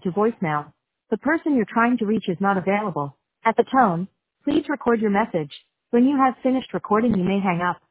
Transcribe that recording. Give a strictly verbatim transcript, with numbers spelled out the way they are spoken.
to voicemail. The person you're trying to reach is not available. At the tone, please record your message. When you have finished recording, you may hang up.